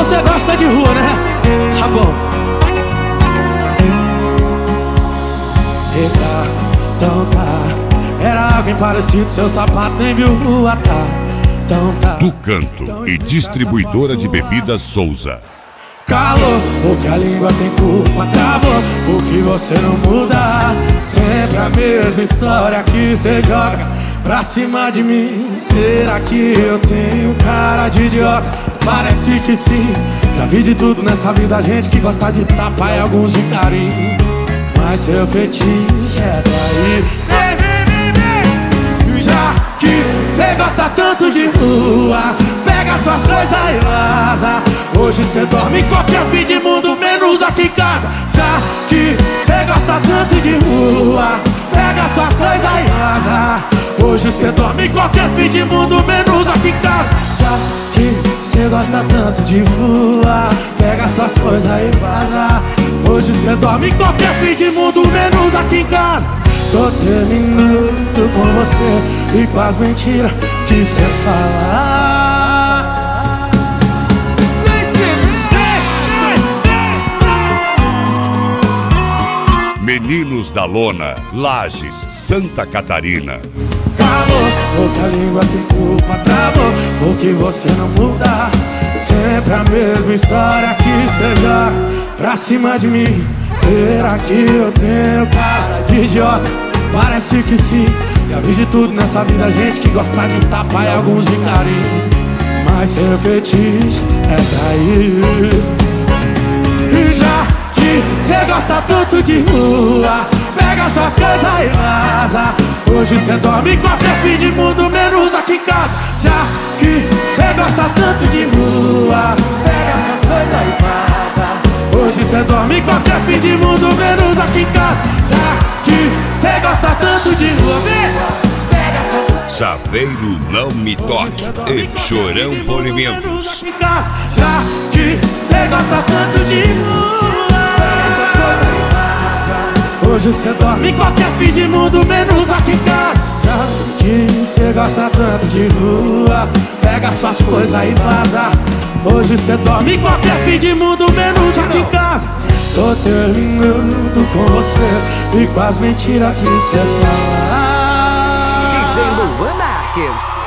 Você gosta de rua, né? Tá bom. Eita, então tá. Era alguém parecido, seu sapato nem viu rua, tá. Então tá. Do Canto e distribuidora de bebidas Souza. Calor, porque a língua tem culpa, travou, porque você não muda. Sempre a mesma história que você joga pra cima de mim. Será que eu tenho cara de idiota? Parece que sim. Já vi de tudo nessa vida, gente que gosta de tapa e alguns de carinho. Mas seu fetiche é trair. Já que cê gosta tanto de rua, pega suas coisas e vaza. Hoje cê dorme em qualquer fim de mundo, menos aqui em casa. Já que cê gosta tanto de rua, pega suas coisas e vaza. Hoje cê dorme em qualquer fim de mundo, menos aqui em casa. Já que cê gosta tanto de rua, pega suas coisas e vaza. Hoje cê dorme em qualquer fim de mundo, menos aqui em casa. Tô terminando com você e com as mentiras que cê fala. Meninos da Lona, Lages, Santa Catarina. Calor, porque a língua tem culpa, travou, porque você não muda. Sempre a mesma história que cê joga pra cima de mim. Será que eu tenho cara de idiota? Parece que sim. Já vi de tudo nessa vida, gente que gosta de tapa e alguns de carinho. Mas seu fetiche é trair. E já que cê gosta tanto de rua, pega suas coisas e vaza. Hoje cê dorme em qualquer fim de mundo, menos aqui em casa. Já que cê gosta tanto de rua, pega suas coisas e vaza. Hoje cê dorme em qualquer fim de mundo, menos aqui em casa. Já que cê gosta tanto de rua, pega suas... Saveiro Não Me Toque e Chorão Polimentos. Já que cê gosta tanto de rua, pega suas coisas e vaza. Hoje cê dorme em qualquer fim de mundo, menos aqui em casa. Já que cê gosta tanto de rua, pega suas coisas e vaza. Hoje cê dorme em qualquer fim de mundo, menos aqui em casa. Tô terminando com você e com as mentiras que cê fala. DJ Luan Marques.